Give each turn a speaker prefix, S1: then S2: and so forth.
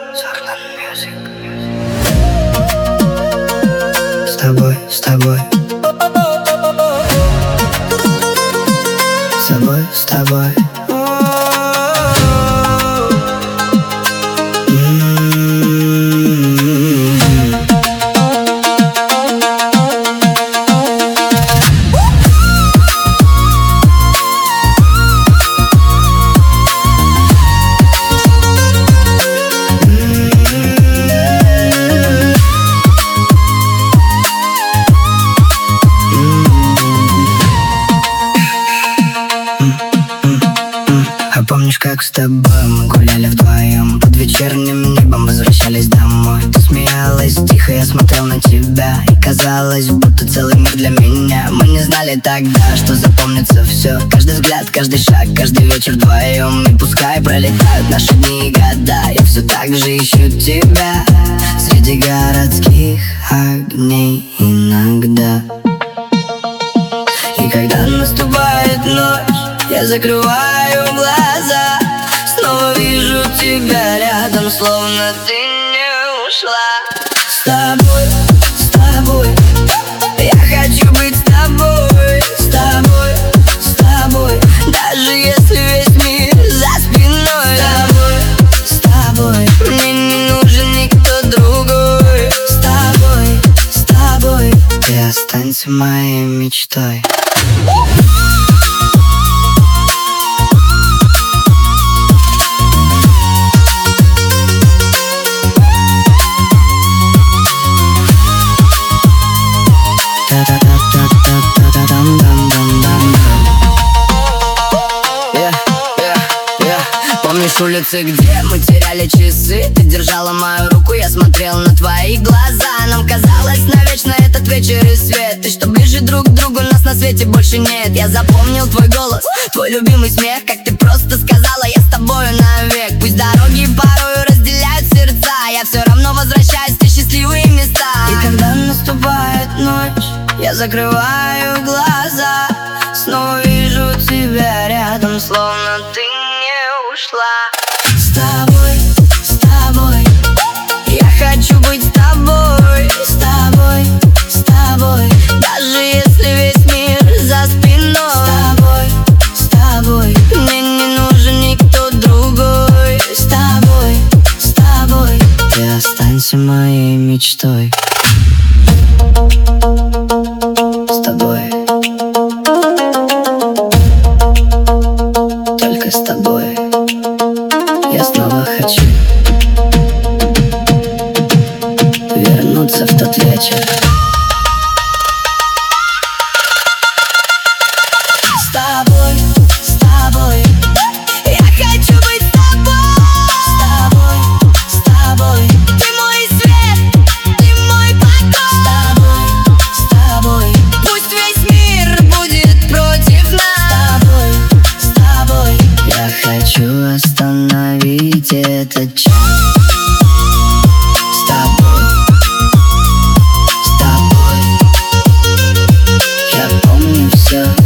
S1: Soklan Music. С тобой, с тобой, с тобой, с тобой. А помнишь, как с тобой мы гуляли вдвоем? Под вечерним небом возвращались домой. Ты смеялась тихо, я смотрел на тебя, и казалось, будто целый мир для меня. Мы не знали тогда, что запомнится все. Каждый взгляд, каждый шаг, каждый вечер вдвоем. И пускай пролетают наши дни и года, я все так же ищу тебя среди городских огней иногда. И когда наступает ночь, я закрываю глаза, снова вижу тебя рядом, словно ты не ушла. С тобой, я хочу быть с тобой, с тобой, с тобой, даже если весь мир за спиной. С тобой, мне не нужен никто другой. С тобой, ты останься моей мечтой. Помнишь улицы, где мы теряли часы? Ты держала мою руку, я смотрел на твои глаза. Нам казалось навечно этот вечер и свет. И что ближе друг к другу нас на свете больше нет. Я запомнил твой голос, твой любимый смех, как ты просто сказала: я с тобою навек. Пусть дороги порою разделяют сердца, я все равно возвращаюсь в те счастливые места. И когда наступает ночь, я закрываю глаза, снова вижу тебя рядом, словно ты не ушла. С тобой, я хочу быть с тобой, с тобой, с тобой, даже если весь мир за спиной. С тобой, мне не нужен никто другой. С тобой, ты останься моей мечтой. С тобой, только с тобой я снова хочу вернуться в тот вечер. С тобой, я хочу быть с тобой. С тобой, ты мой свет, ты мой покой. С тобой, пусть весь мир будет против нас. С тобой, я хочу остановить этот час. С тобой, я помню все.